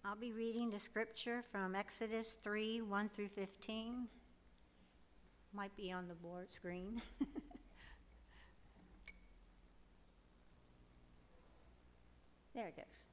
I'll be reading the scripture from Exodus 3, 1 through 15. Might be on the board screen. There it goes.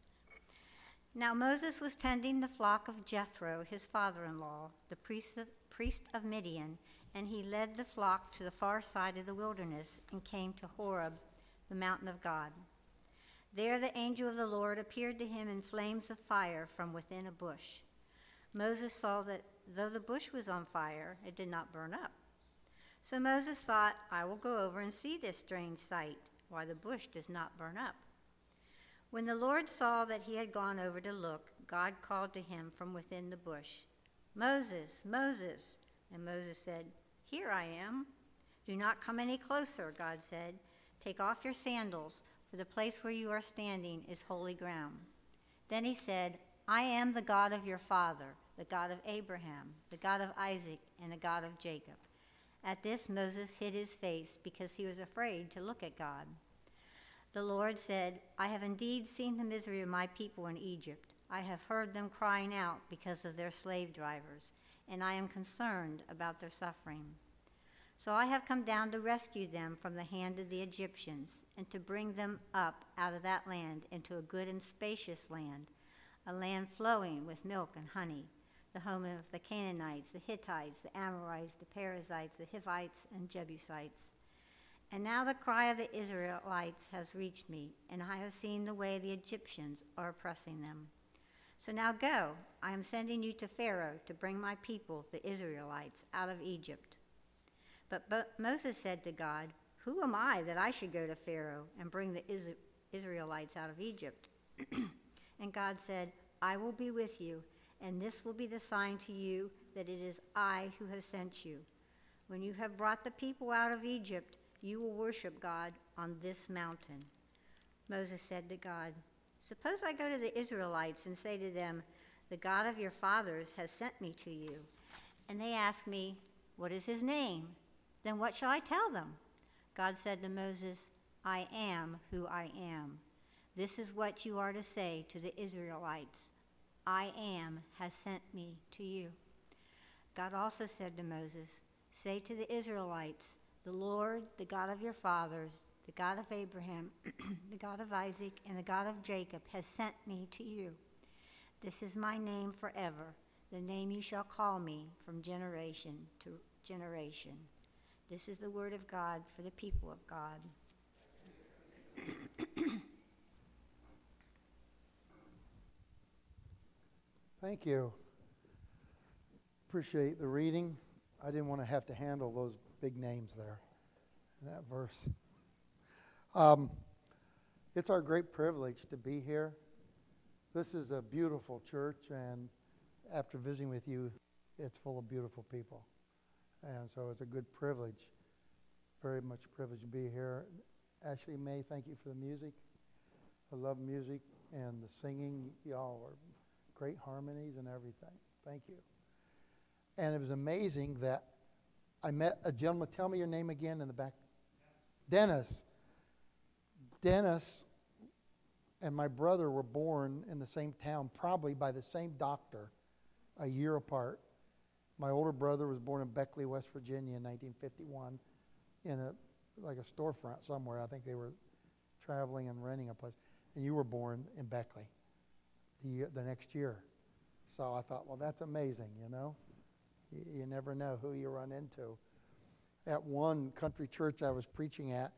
Now Moses was tending the flock of Jethro, his father-in-law, the priest of Midian, and he led the flock to the far side of the wilderness and came to Horeb, the mountain of God. There the angel of the Lord appeared to him in flames of fire from within a bush. Moses saw that though the bush was on fire, it did not burn up. So Moses thought, I will go over and see this strange sight, why the bush does not burn up. When the Lord saw that he had gone over to look, God called to him from within the bush, Moses, Moses. And Moses said, Here I am. Do not come any closer, God said. Take off your sandals, for the place where you are standing is holy ground. Then he said, I am the God of your father, the God of Abraham, the God of Isaac, and the God of Jacob. At this Moses hid his face because he was afraid to look at God. The Lord said, I have indeed seen the misery of my people in Egypt. I have heard them crying out because of their slave drivers, and I am concerned about their suffering. So I have come down to rescue them from the hand of the Egyptians, and to bring them up out of that land into a good and spacious land, a land flowing with milk and honey, the home of the Canaanites, the Hittites, the Amorites, the Perizzites, the Hivites, and Jebusites. And now the cry of the Israelites has reached me, and I have seen the way the Egyptians are oppressing them. So now go, I am sending you to Pharaoh to bring my people, the Israelites, out of Egypt. But Moses said to God, Who am I that I should go to Pharaoh and bring the Israelites out of Egypt? And God said, I will be with you, and this will be the sign to you that it is I who have sent you. When you have brought the people out of Egypt, you will worship God on this mountain. Moses said to God, Suppose I go to the Israelites and say to them, The God of your fathers has sent me to you. And they ask me, What is his name? Then what shall I tell them? God said to Moses, I am who I am. This is what you are to say to the Israelites. I am has sent me to you. God also said to Moses, Say to the Israelites, The Lord, the God of your fathers, the God of Abraham, the God of Isaac, and the God of Jacob has sent me to you. This is my name forever, the name you shall call me from generation to generation. This is the word of God for the people of God. Thank you. Appreciate the reading. I didn't want to have to handle those big names there in that verse. It's our great privilege to be here. This is a beautiful church, and after visiting with you, it's full of beautiful people. And so it's a good privilege, very much a privilege to be here. Ashley May, thank you for the music. I love music and the singing. Y'all are great harmonies and everything. Thank you. And it was amazing that I met a gentleman. Tell me your name again in the back. Dennis. Dennis and my brother were born in the same town, probably by the same doctor, a year apart. My older brother was born in Beckley, West Virginia in 1951 in a storefront somewhere. I think they were traveling and renting a place. And you were born in Beckley the next year. So I thought, well, that's amazing, you know. You never know who you run into. At one country church I was preaching at,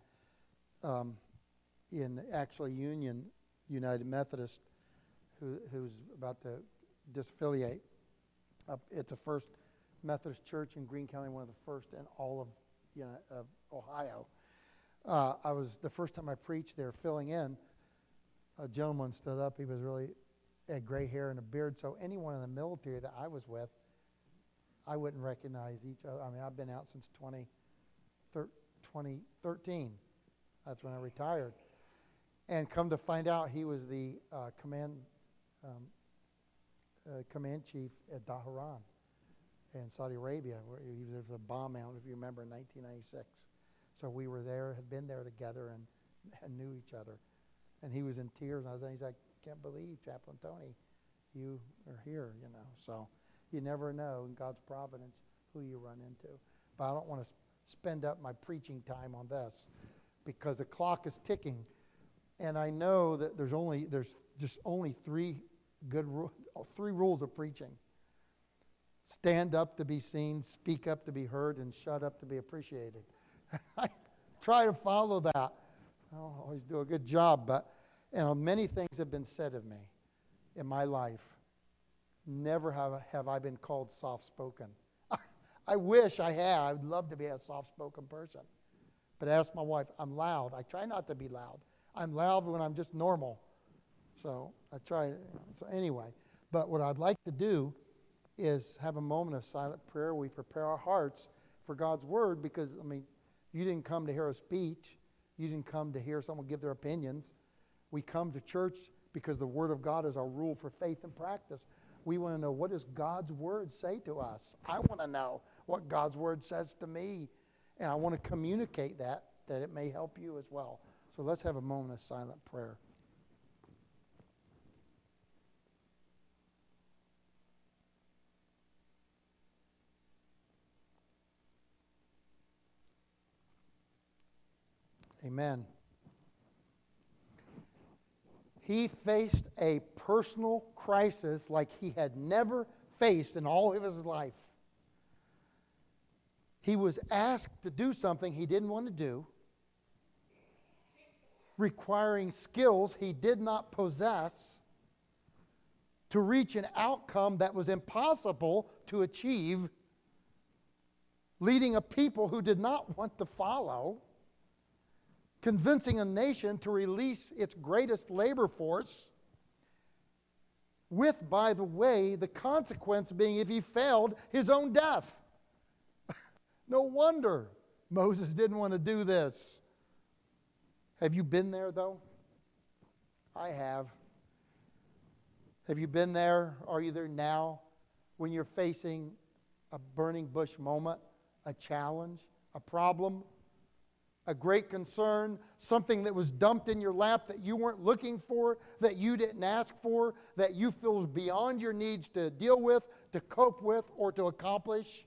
in actually United Methodist, who's about to disaffiliate. It's a First Methodist church in Greene County, one of the first in all of Ohio. I was the first time I preached there, filling in. A gentleman stood up. He was had gray hair and a beard. So anyone in the military that I was with, I wouldn't recognize each other. I mean, I've been out since 2013. That's when I retired. And come to find out, he was the command chief at Dhahran in Saudi Arabia, where he was there for the bomb out, if you remember, in 1996. So we were there, had been there together, and knew each other. And he was in tears, and he's like, I can't believe, Chaplain Tony, you are here, So you never know in God's providence who you run into. But I don't want to spend up my preaching time on this because the clock is ticking. And I know that there's just only three rules of preaching. Stand up to be seen, speak up to be heard, and shut up to be appreciated. I try to follow that. I don't always do a good job, but many things have been said of me in my life. Never have I been called soft-spoken. I wish I had. I would love to be a soft-spoken person. But ask my wife, I'm loud. I try not to be loud. I'm loud when I'm just normal. So I try. So anyway, but what I'd like to do is have a moment of silent prayer. We prepare our hearts for God's word because, you didn't come to hear a speech. You didn't come to hear someone give their opinions. We come to church because the word of God is our rule for faith and practice. We want to know, what does God's word say to us? I want to know what God's word says to me. And I want to communicate that it may help you as well. So let's have a moment of silent prayer. Amen. He faced a personal crisis like he had never faced in all of his life. He was asked to do something he didn't want to do, requiring skills he did not possess, to reach an outcome that was impossible to achieve, leading a people who did not want to follow, convincing a nation to release its greatest labor force, with, by the way, the consequence being, if he failed, his own death. No wonder Moses didn't want to do this. Have you been there, though? I have. Have you been there? Are you there now when you're facing a burning bush moment, a challenge, a problem, a great concern, something that was dumped in your lap that you weren't looking for, that you didn't ask for, that you feel is beyond your needs to deal with, to cope with, or to accomplish?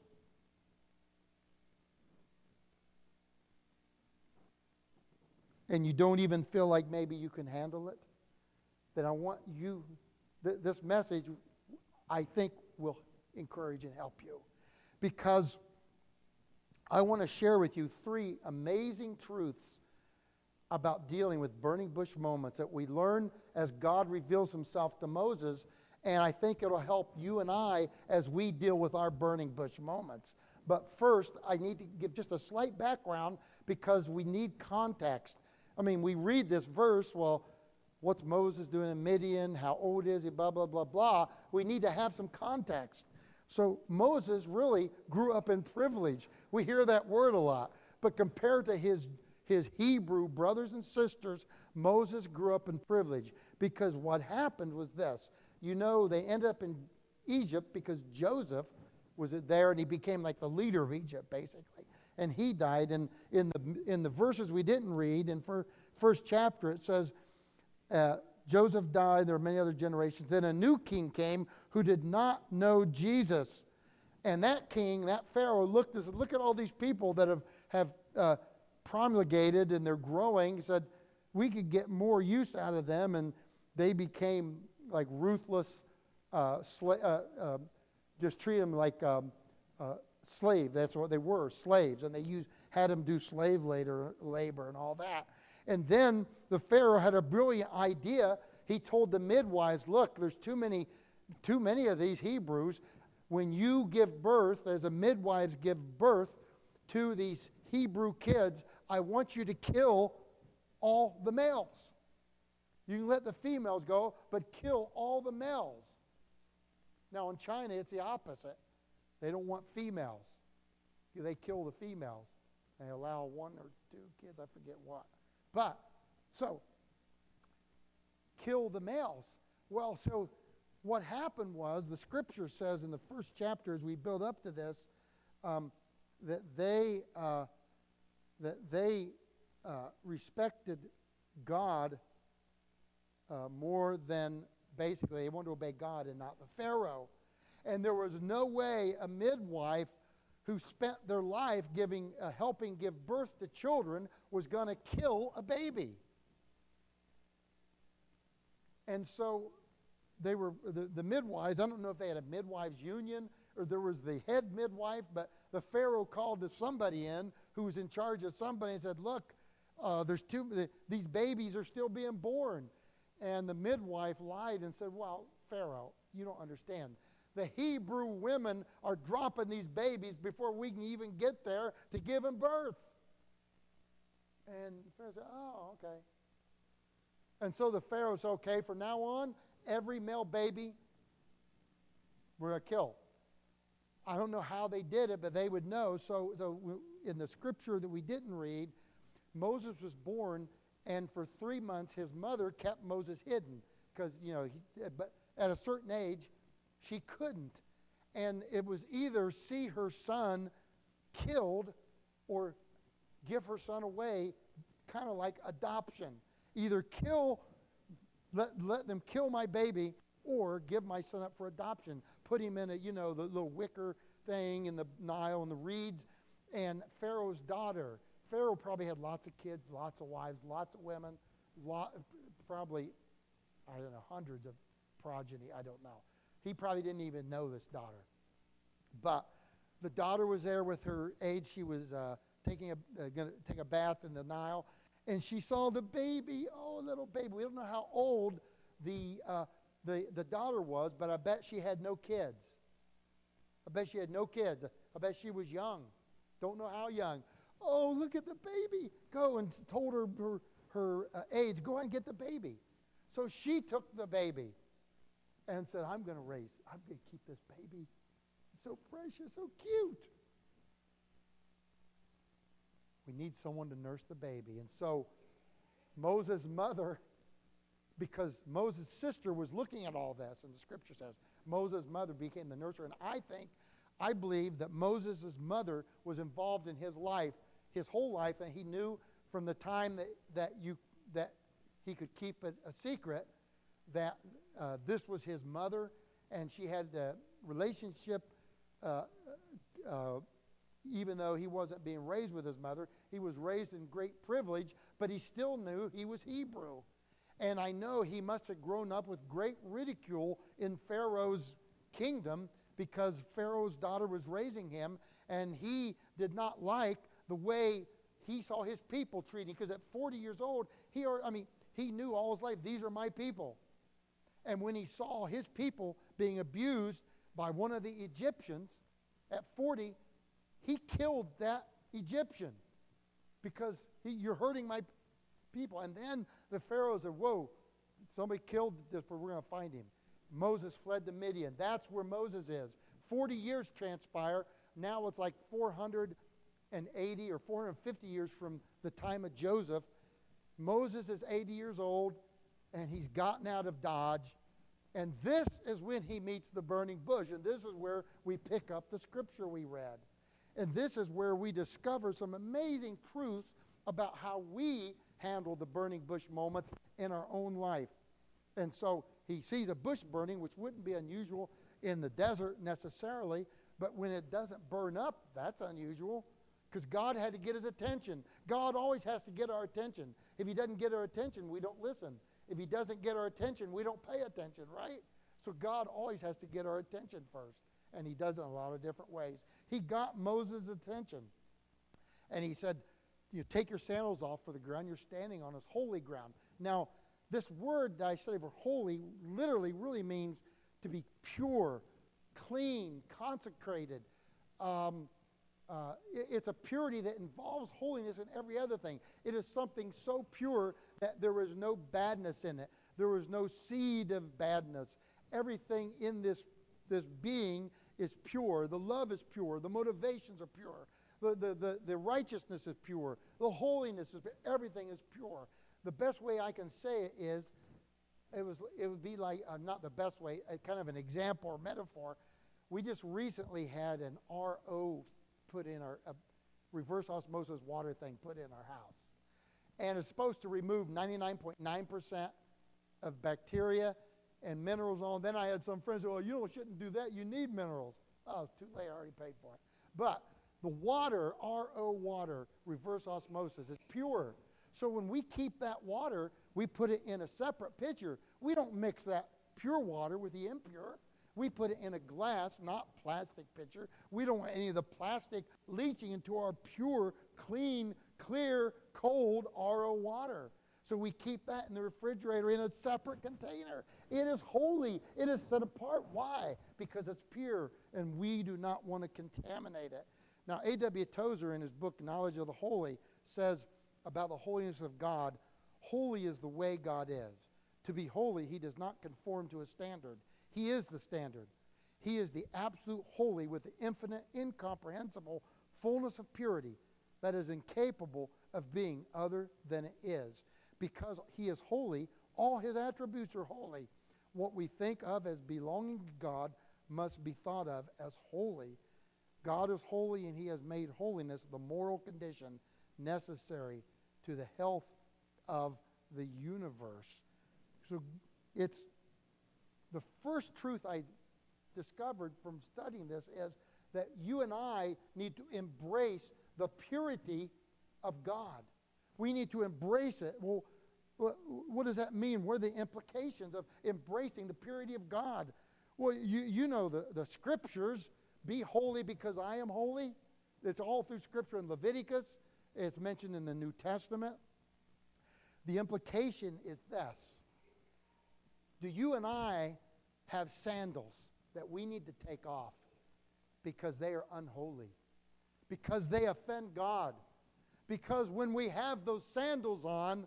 And you don't even feel like maybe you can handle it? Then I want you, this message, I think, will encourage and help you. Because I want to share with you 3 amazing truths about dealing with burning bush moments that we learn as God reveals himself to Moses, and I think it'll help you and I as we deal with our burning bush moments. But first, I need to give just a slight background because we need context. We read this verse, well, what's Moses doing in Midian? How old is he? Blah, blah, blah, blah. We need to have some context. So Moses really grew up in privilege. We hear that word a lot. But compared to his Hebrew brothers and sisters, Moses grew up in privilege. Because what happened was this. They ended up in Egypt because Joseph was there and he became like the leader of Egypt, basically. And he died. And in the verses we didn't read, in first chapter, it says, Joseph died, there are many other generations. Then a new king came who did not know Jesus. And that king, that Pharaoh, look at all these people that have promulgated and they're growing. He said, we could get more use out of them. And they became like ruthless, just treat them like slave. That's what they were, slaves. And they had them do slave labor and all that. And then the Pharaoh had a brilliant idea. He told the midwives, look, there's too many of these Hebrews. When you give birth, as the midwives give birth to these Hebrew kids, I want you to kill all the males. You can let the females go, but kill all the males. Now in China, it's the opposite. They don't want females. They kill the females. They allow 1 or 2 kids, I forget what. But, so, kill the males. Well, so what happened was, the scripture says in the first chapter as we build up to this, that they respected God more than basically, they wanted to obey God and not the Pharaoh. And there was no way a midwife who spent their life helping give birth to children was going to kill a baby. And so they were, the midwives, I don't know if they had a midwives union or there was the head midwife, but the Pharaoh called somebody in who was in charge of somebody and said, look, these babies are still being born. And the midwife lied and said, well, Pharaoh, you don't understand. The Hebrew women are dropping these babies before we can even get there to give them birth. And Pharaoh said, oh, okay. And so the Pharaoh said, okay, from now on, every male baby we're going to kill. I don't know how they did it, but they would know. So in the scripture that we didn't read, Moses was born, and for 3 months his mother kept Moses hidden because, but at a certain age, she couldn't. And it was either see her son killed or give her son away, kind of like adoption. Either let them kill my baby or give my son up for adoption. Put him in the little wicker thing in the Nile and the reeds. And Pharaoh's daughter, Pharaoh probably had lots of kids, lots of wives, lots of women, probably, I don't know, hundreds of progeny, I don't know. He probably didn't even know this daughter. But the daughter was there with her age. She was going to take a bath in the Nile. And she saw the baby, little baby. We don't know how old the daughter was, but I bet she had no kids. I bet she was young. Don't know how young. Oh, look at the baby. Go, and told her aides, go and get the baby. So she took the baby and said, I'm going to keep this baby. It's so precious, so cute. We need someone to nurse the baby. And so Moses' mother, because Moses' sister was looking at all this, and the scripture says Moses' mother became the nurser. And I believe that Moses' mother was involved in his life, his whole life, and he knew from the time that he could keep it a secret that this was his mother, and she had the relationship, even though he wasn't being raised with his mother. He was raised in great privilege, but he still knew he was Hebrew. And I know he must have grown up with great ridicule in Pharaoh's kingdom because Pharaoh's daughter was raising him, and he did not like the way he saw his people treating. Because at 40 years old, he knew all his life, these are my people. And when he saw his people being abused by one of the Egyptians at 40, he killed that Egyptian because you're hurting my people. And then the Pharaoh said, whoa, somebody killed this, but we're going to find him. Moses fled to Midian. That's where Moses is. 40 years transpire. Now it's like 480 or 450 years from the time of Joseph. Moses is 80 years old, and he's gotten out of Dodge. And this is when he meets the burning bush. And this is where we pick up the scripture we read. And this is where we discover some amazing truths about how we handle the burning bush moments in our own life. And so he sees a bush burning, which wouldn't be unusual in the desert necessarily, but when it doesn't burn up, that's unusual because God had to get his attention. God always has to get our attention. If he doesn't get our attention, we don't listen. If he doesn't get our attention, we don't pay attention, right? So God always has to get our attention first, and he does it in a lot of different ways. He got Moses' attention, and he said, you take your sandals off for the ground you're standing on is holy ground. Now, this word that I studied for holy literally really means to be pure, clean, consecrated. It's a purity that involves holiness in every other thing. It is something so pure that there is no badness in it. There is no seed of badness. Everything in this being is pure. The love is pure. The motivations are pure. The righteousness is pure. The holiness is pure. Everything is pure. The best way I can say it is, it would be like, not the best way, kind of an example or metaphor. We just recently had an RO put in a reverse osmosis water thing put in our house. And it's supposed to remove 99.9% of bacteria and minerals on. Then I had some friends say, well, you shouldn't do that. You need minerals. Oh, it's too late. I already paid for it. But the water, RO water, reverse osmosis, is pure. So when we keep that water, we put it in a separate pitcher. We don't mix that pure water with the impure. We put it in a glass, not plastic pitcher. We don't want any of the plastic leaching into our pure, clean, clear, cold RO water. So we keep that in the refrigerator in a separate container. It is holy. It is set apart. Why? Because it's pure, and we do not want to contaminate it. Now, A.W. Tozer, in his book, Knowledge of the Holy, says about the holiness of God, holy is the way God is. To be holy, he does not conform to a standard. He is the standard. He is the absolute holy with the infinite, incomprehensible fullness of purity that is incapable of being other than it is. Because he is holy, all his attributes are holy. What we think of as belonging to God must be thought of as holy. God is holy, and he has made holiness the moral condition necessary to the health of the universe. So it's the first truth I discovered from studying this is that you and I need to embrace the purity of God. We need to embrace it. Well, what does that mean? What are the implications of embracing the purity of God? Well, you know the scriptures. Be holy because I am holy. It's all through Scripture in Leviticus. It's mentioned in the New Testament. The implication is this. Do you and I have sandals that we need to take off because they are unholy? Because they offend God? Because when we have those sandals on,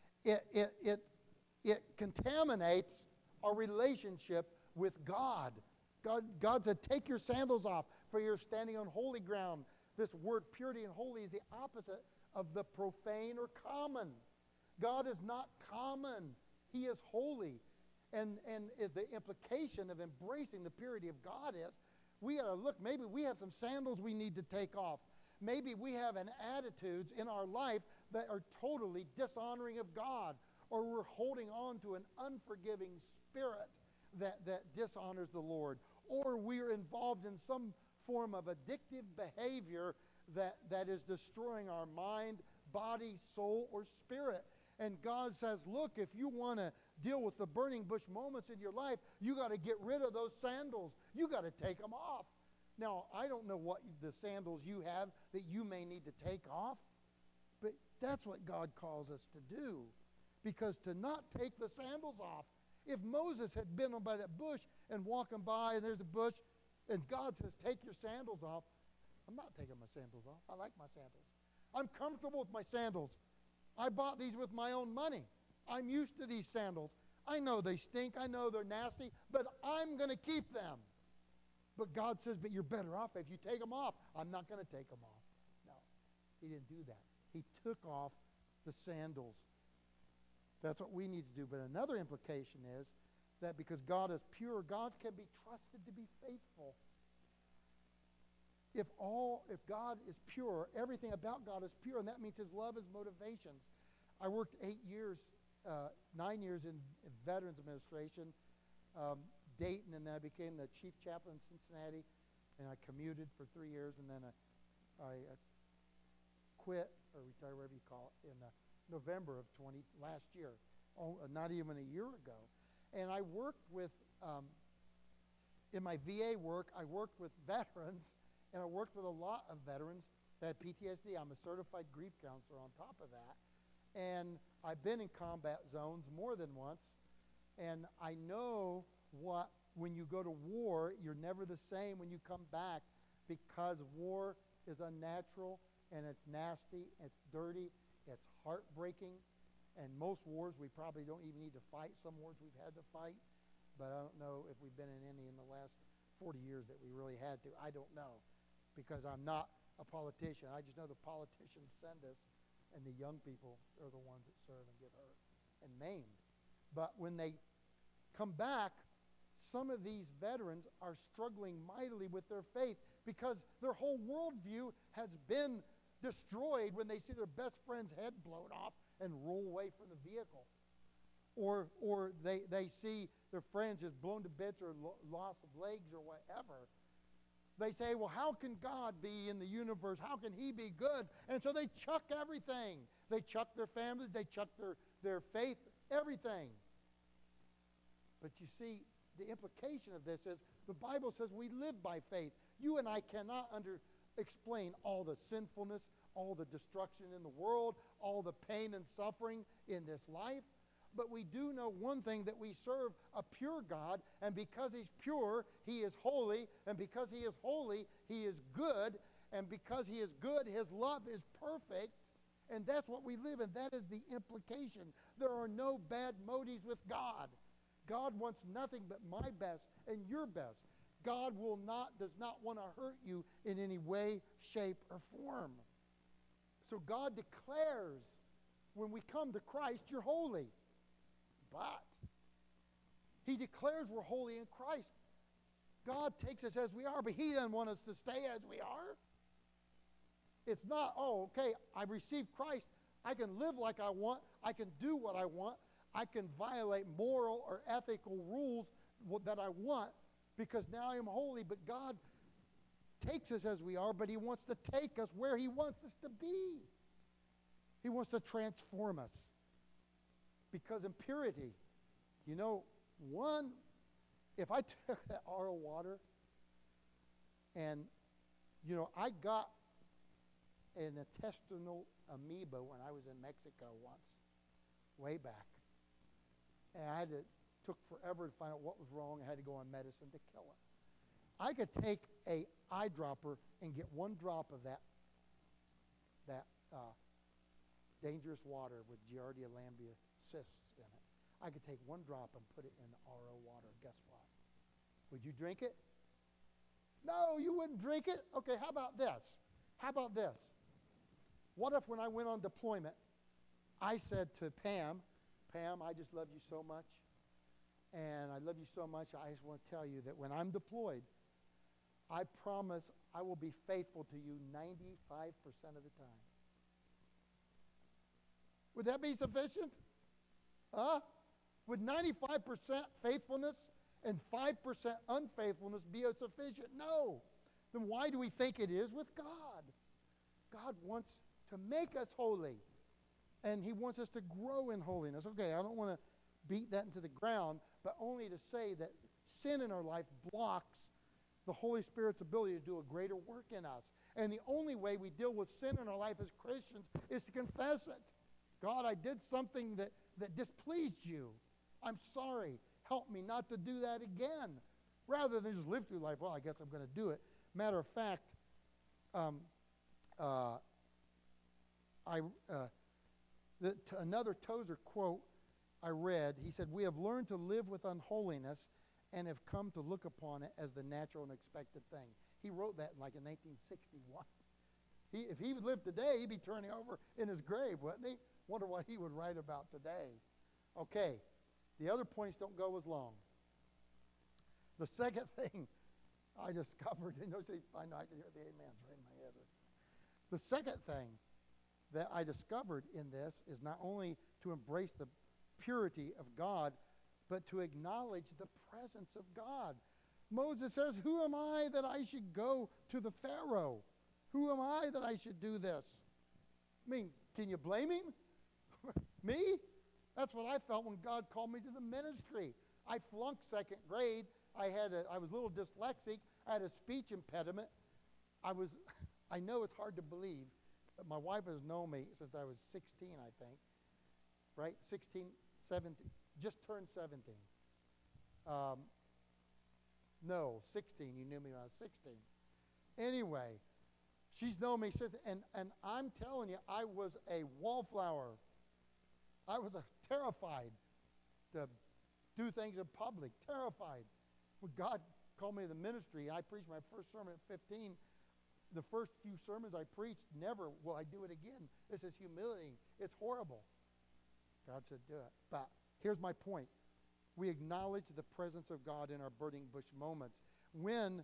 it contaminates our relationship with God. God said, take your sandals off, for you're standing on holy ground. This word purity and holy is the opposite of the profane or common. God is not common. He is holy. And the implication of embracing the purity of God is, we got to look, maybe we have some sandals we need to take off. Maybe we have an attitudes in our life that are totally dishonoring of God, or we're holding on to an unforgiving spirit that dishonors the Lord, or we're involved in some form of addictive behavior that is destroying our mind, body, soul, or spirit. And God says, look, if you want to deal with the burning bush moments in your life, you got to get rid of those sandals. You got to take them off. Now, I don't know what the sandals you have that you may need to take off, but that's what God calls us to do. Because to not take the sandals off, if Moses had been by that bush and walking by and there's a bush and God says, take your sandals off, I'm not taking my sandals off. I like my sandals. I'm comfortable with my sandals. I bought these with my own money. I'm used to these sandals. I know they stink. I know they're nasty, but I'm going to keep them. But God says, but you're better off if you take them off. I'm not going to take them off. No, he didn't do that. He took off the sandals. That's what we need to do. But another implication is that because God is pure, God can be trusted to be faithful. If God is pure, everything about God is pure, and that means his love, his motivations. I worked 9 years in Veterans Administration, Dayton, and then I became the chief chaplain in Cincinnati, and I commuted for 3 years, and then I quit, or retired, whatever you call it, in November of last year, not even a year ago. And I worked with, in my VA work, I worked with veterans, and I worked with a lot of veterans that had PTSD. I'm a certified grief counselor on top of that. And I've been in combat zones more than once, and I know when you go to war, you're never the same when you come back, because war is unnatural, and it's nasty, it's dirty, it's heartbreaking, and most wars we probably don't even need to fight. Some wars we've had to fight, but I don't know if we've been in any in the last 40 years that we really had to. I don't know, because I'm not a politician. I just know the politicians send us, and the young people are the ones that serve and get hurt and maimed. But when they come back, some of these veterans are struggling mightily with their faith because their whole worldview has been destroyed when they see their best friend's head blown off and roll away from the vehicle. Or they see their friends just blown to bits or loss of legs or whatever, they say, well, how can God be in the universe? How can he be good? And so they chuck everything. They chuck their families. They chuck their faith, everything. But you see, the implication of this is the Bible says we live by faith. You and I cannot explain all the sinfulness, all the destruction in the world, all the pain and suffering in this life. But we do know one thing, that we serve a pure God, and because he's pure, he is holy, and because he is holy, he is good, and because he is good, his love is perfect, and that's what we live in. That is the implication. There are no bad motives with God. God wants nothing but my best and your best. God does not want to hurt you in any way, shape, or form. So God declares, when we come to Christ, you're holy. But he declares we're holy in Christ. God takes us as we are, but he doesn't want us to stay as we are. It's not, oh, okay, I've received Christ. I can live like I want. I can do what I want. I can violate moral or ethical rules that I want because now I am holy. But God takes us as we are, but he wants to take us where he wants us to be. He wants to transform us. Because impurity, if I took that RO water and, I got an intestinal amoeba when I was in Mexico once, way back. And took forever to find out what was wrong. I had to go on medicine to kill it. I could take a eyedropper and get one drop of that dangerous water with Giardia lamblia cysts in it. I could take one drop and put it in the RO water. Guess what? Would you drink it? No, you wouldn't drink it? Okay, how about this? What if when I went on deployment, I said to Pam, I just love you so much, and I love you so much, I just want to tell you that when I'm deployed, I promise I will be faithful to you 95% of the time. Would that be sufficient? Would 95% faithfulness and 5% unfaithfulness be sufficient? No. Then why do we think it is with God? God wants to make us holy, and he wants us to grow in holiness. Okay, I don't want to beat that into the ground, but only to say that sin in our life blocks the Holy Spirit's ability to do a greater work in us. And the only way we deal with sin in our life as Christians is to confess it. God, I did something that displeased you. I'm sorry. Help me not to do that again. Rather than just live through life, well, I guess I'm going to do it. Matter of fact, another Tozer quote I read, he said, "We have learned to live with unholiness and have come to look upon it as the natural and expected thing." He wrote that in 1961. If he lived today, he'd be turning over in his grave, wouldn't he? Wonder what he would write about today. Okay, the other points don't go as long. The second thing I discovered, I know I can hear the amens right in my head. The second thing that I discovered in this is not only to embrace the purity of God, but to acknowledge the presence of God. Moses says, "Who am I that I should go to the Pharaoh? Who am I that I should do this?" I mean, can you blame him? Me? That's what I felt when God called me to the ministry. I flunked second grade. I was a little dyslexic. I had a speech impediment. I know it's hard to believe, but my wife has known me since I was 16, I think. Right? 16, 17, just turned 17. No, 16. You knew me when I was 16. Anyway, she's known me since, and I'm telling you, I was a wallflower. I was terrified to do things in public, terrified. When God called me to the ministry, I preached my first sermon at 15. The first few sermons I preached, never will I do it again. This is humiliating. It's horrible. God said, do it. But here's my point. We acknowledge the presence of God in our burning bush moments. When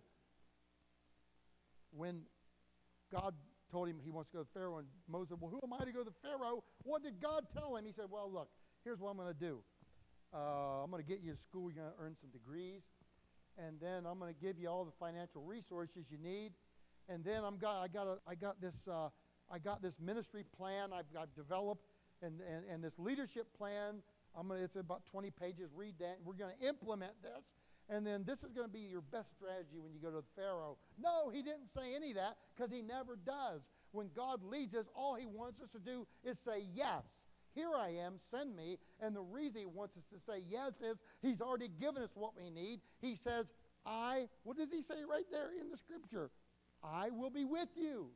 God told him he wants to go to Pharaoh, and Moses said, well, who am I to go to Pharaoh? What did God tell him? He said, well, look, here's what I'm going to do. I'm going to get you to school. You're going to earn some degrees. And then I'm going to give you all the financial resources you need. And then I got this ministry plan I've developed, and this leadership plan. It's about 20 pages. Read that. We're going to implement this. And then this is going to be your best strategy when you go to the Pharaoh. No, he didn't say any of that, because he never does. When God leads us, all he wants us to do is say yes. Here I am, send me. And the reason he wants us to say yes is he's already given us what we need. He says, what does he say right there in the scripture? I will be with you.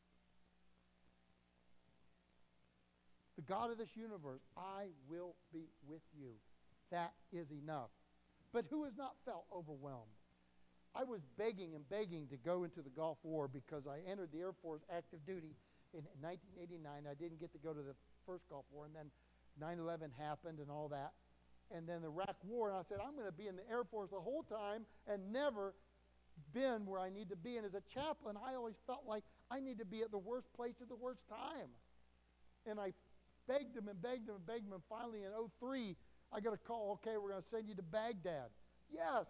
The God of this universe, I will be with you. That is enough. But who has not felt overwhelmed? I was begging and begging to go into the Gulf War because I entered the Air Force active duty in 1989. I didn't get to go to the first Gulf War, and then 9/11 happened and all that. And then the Iraq War, and I said, I'm going to be in the Air Force the whole time and never been where I need to be. And as a chaplain, I always felt like I need to be at the worst place at the worst time. And I begged him and begged him and begged him, and finally in 2003, I got a call, okay, we're going to send you to Baghdad. Yes.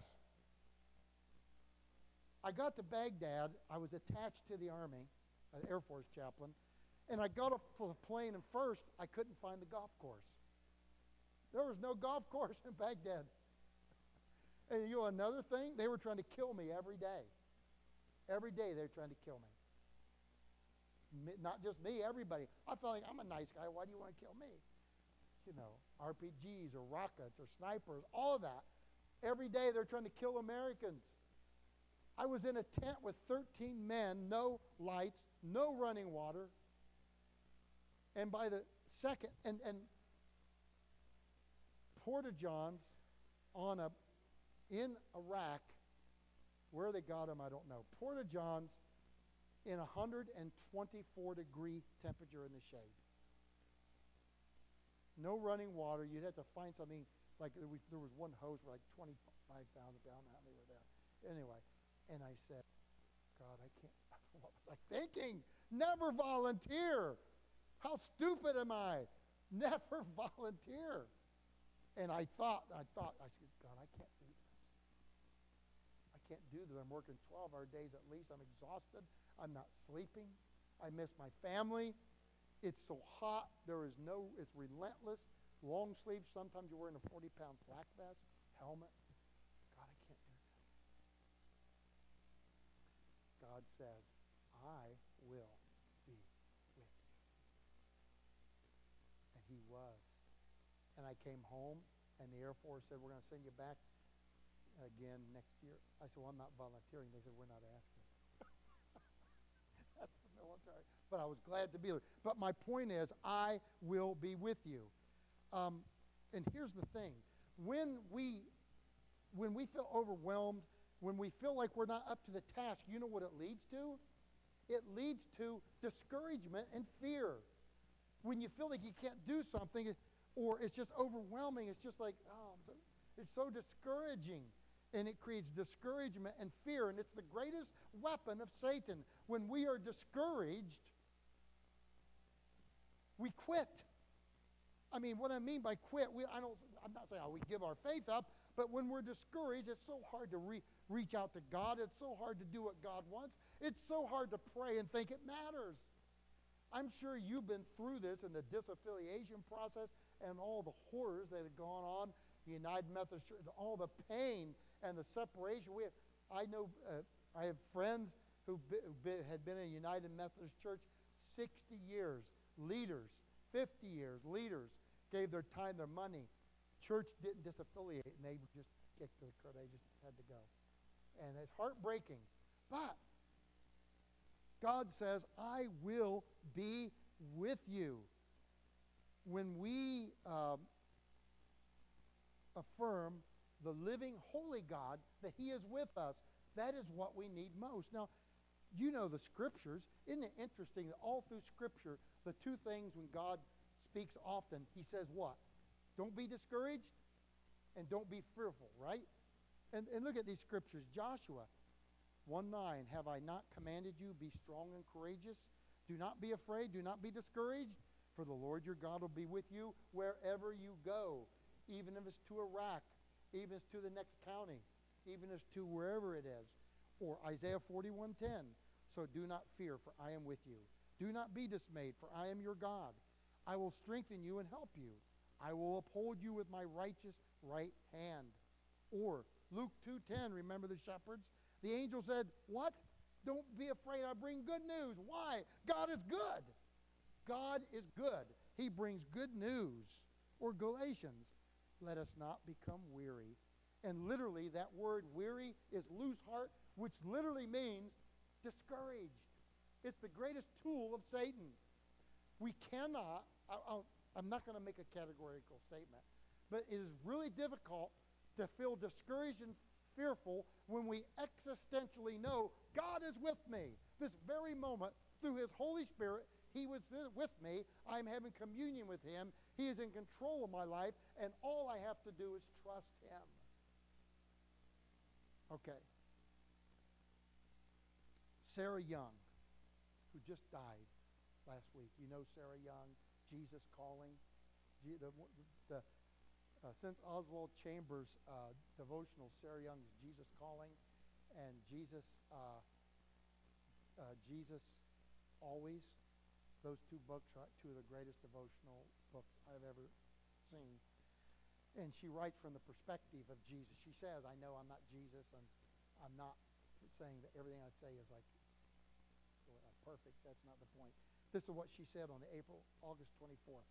I got to Baghdad. I was attached to the Army, an Air Force chaplain, and I got off the plane, and first, I couldn't find the golf course. There was no golf course in Baghdad. And you know another thing? They were trying to kill me every day. Every day they were trying to kill me. Not just me, everybody. I felt like, I'm a nice guy. Why do you want to kill me? You know, RPGs or rockets or snipers, all of that. Every day they're trying to kill Americans. I was in a tent with 13 men, no lights, no running water. And by the second, and Porta-Johns in Iraq, where they got them, I don't know. Porta-Johns in 124-degree temperature in the shade. No running water. You'd have to find something, like there was one hose for like 25,000 pounds. How many were there? Anyway, and I said, God, I can't. What was I thinking? Never volunteer. How stupid am I? Never volunteer. And I said, God, I can't do this. I can't do this. I'm working 12-hour days at least. I'm exhausted. I'm not sleeping. I miss my family. It's so hot. It's relentless. Long sleeves. Sometimes you're wearing a 40-pound flak vest, helmet. God, I can't do this. God says, I will be with you. And he was. And I came home, and the Air Force said, we're going to send you back again next year. I said, well, I'm not volunteering. They said, we're not asking. That's the military. But I was glad to be there. But my point is, I will be with you. And here's the thing. When we feel overwhelmed, when we feel like we're not up to the task, you know what it leads to? It leads to discouragement and fear. When you feel like you can't do something, or it's just overwhelming, it's just like, it's so discouraging. And it creates discouragement and fear. And it's the greatest weapon of Satan. When we are discouraged, we quit. I mean, what I mean by quit, I'm not saying we give our faith up, but when we're discouraged, it's so hard to reach out to God. It's so hard to do what God wants. It's so hard to pray and think it matters. I'm sure you've been through this in the disaffiliation process and all the horrors that have gone on, the United Methodist Church, all the pain and the separation. I have friends who had been in United Methodist Church 60 years, leaders, 50 years, leaders, gave their time, their money. Church didn't disaffiliate, and they just kicked to the curb. They just had to go. And it's heartbreaking. But God says, I will be with you. When we affirm the living, holy God, that he is with us, that is what we need most. Now, you know the scriptures. Isn't it interesting that all through scripture, the two things when God speaks often, he says what? Don't be discouraged and don't be fearful, right? And look at these scriptures. Joshua 1:9, have I not commanded you, be strong and courageous? Do not be afraid, do not be discouraged, for the Lord your God will be with you wherever you go. even if it's to Iraq, even if it's to the next county, even if it's to wherever it is. Or Isaiah 41:10. So do not fear, for I am with you. Do not be dismayed, for I am your God. I will strengthen you and help you. I will uphold you with my righteous right hand. Or Luke 2:10, remember the shepherds? The angel said, what? Don't be afraid, I bring good news. Why? God is good. God is good. He brings good news. Or Galatians, let us not become weary. And literally that word weary is loose heart, which literally means discouraged. It's the greatest tool of Satan. We cannot, I'm not going to make a categorical statement, but it is really difficult to feel discouraged and fearful when we existentially know God is with me. This very moment, through his Holy Spirit, he was with me. I'm having communion with him. He is in control of my life, and all I have to do is trust him. Okay. Sarah Young, who just died last week. You know Sarah Young, Jesus Calling. Since Oswald Chambers' devotional, Sarah Young's Jesus Calling, and Jesus Always. Those two books are two of the greatest devotional books I've ever seen. And she writes from the perspective of Jesus. She says, I know I'm not Jesus, and I'm not saying that everything I say is like perfect. That's not the point. This is what she said on August 24th.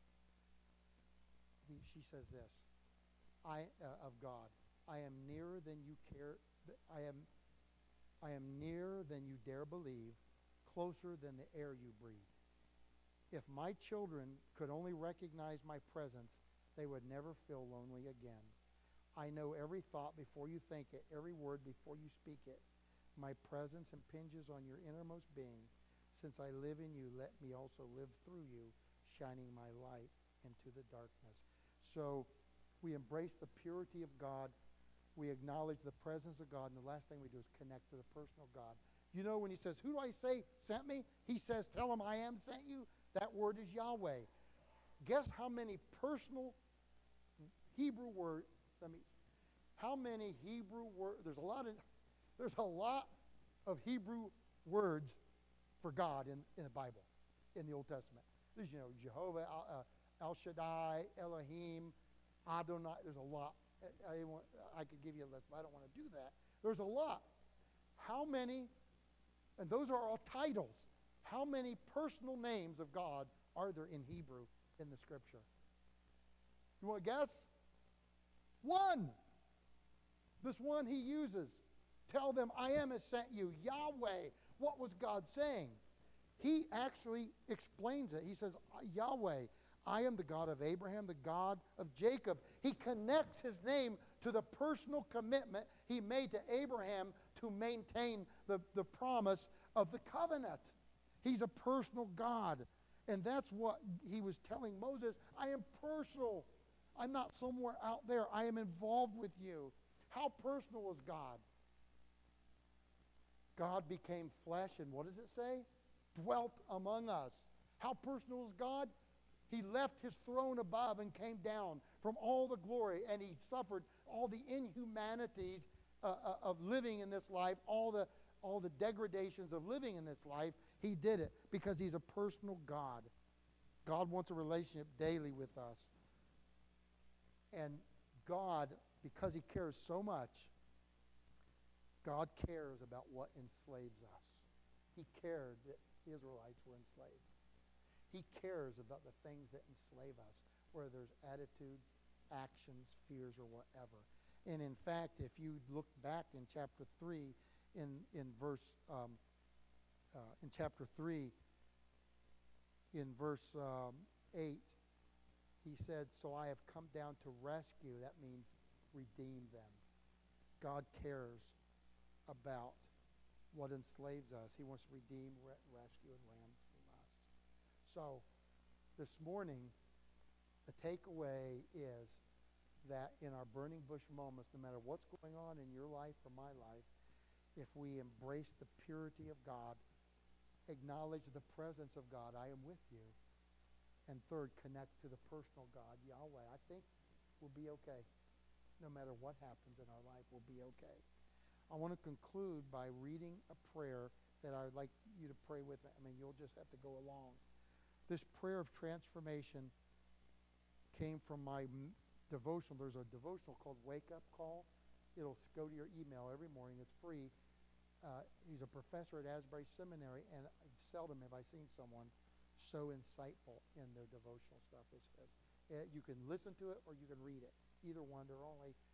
She says this, of God, I am nearer than you care. I am nearer than you dare believe, closer than the air you breathe. If my children could only recognize my presence, they would never feel lonely again. I know every thought before you think it, every word before you speak it. My presence impinges on your innermost being. Since I live in you, let me also live through you, shining my light into the darkness. So we embrace the purity of God. We acknowledge the presence of God. And the last thing we do is connect to the person of God. You know, when he says, who do I say sent me? He says, tell him I am sent you. That word is Yahweh. Guess how many personal Hebrew words, how many Hebrew words, there's a lot of Hebrew words for God in the Bible, in the Old Testament. There's, Jehovah, El Shaddai, Elohim, Adonai. There's a lot. I could give you a list, but I don't want to do that. There's a lot. How many, and those are all titles, how many personal names of God are there in Hebrew in the Scripture? You want to guess? One. This one he uses. Tell them, I am has sent you. Yahweh. What was God saying? He actually explains it. He says, Yahweh, I am the God of Abraham, the God of Jacob. He connects his name to the personal commitment he made to Abraham to maintain the promise of the covenant. He's a personal God. And that's what he was telling Moses. I am personal. I'm not somewhere out there. I am involved with you. How personal is God? God became flesh, and what does it say? Dwelt among us. How personal is God? He left his throne above and came down from all the glory, and he suffered all the inhumanities of living in this life, all the degradations of living in this life. He did it because he's a personal God. God wants a relationship daily with us. And God, because he cares so much, God cares about what enslaves us. He cared that the Israelites were enslaved. He cares about the things that enslave us, whether there's attitudes, actions, fears, or whatever. And in fact, if you look back in chapter 3, in chapter 3, in verse 8, he said, so I have come down to rescue. That means redeem them. God cares about what enslaves us. He wants to redeem, rescue, and ransom us. So this morning, the takeaway is that in our burning bush moments, no matter what's going on in your life or my life, if we embrace the purity of God, acknowledge the presence of God, I am with you, and third, connect to the personal God, Yahweh. I think We'll be okay. No matter what happens in our life, we'll be okay. I want to conclude by reading a prayer that I would like you to pray with me. I mean, you'll just have to go along. This prayer of transformation came from my devotional. There's a devotional called Wake Up Call. It'll go to your email every morning. It's free. He's a professor at Asbury Seminary, and seldom have I seen someone so insightful in their devotional stuff as his. You can listen to it or you can read it. Either one. They're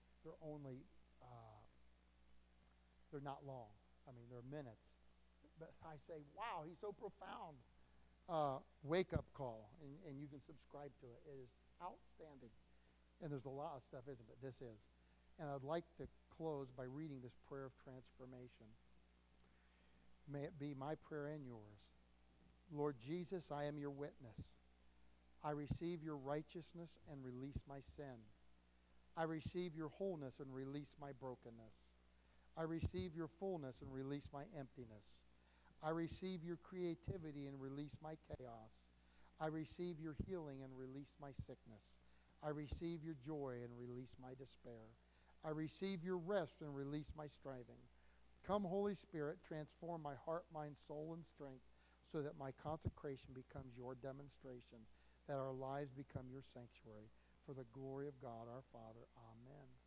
not long. I mean, they're minutes. But I say, wow, he's so profound. Wake Up Call, and you can subscribe to it. It is outstanding. And there's a lot of stuff, isn't it? This is. And I'd like to close by reading this prayer of transformation. May it be my prayer and yours. Lord Jesus, I am your witness. I receive your righteousness and release my sin. I receive your wholeness and release my brokenness. I receive your fullness and release my emptiness. I receive your creativity and release my chaos. I receive your healing and release my sickness. I receive your joy and release my despair. I receive your rest and release my striving. Come, Holy Spirit, transform my heart, mind, soul, and strength so that my consecration becomes your demonstration, that our lives become your sanctuary. For the glory of God our Father. Amen.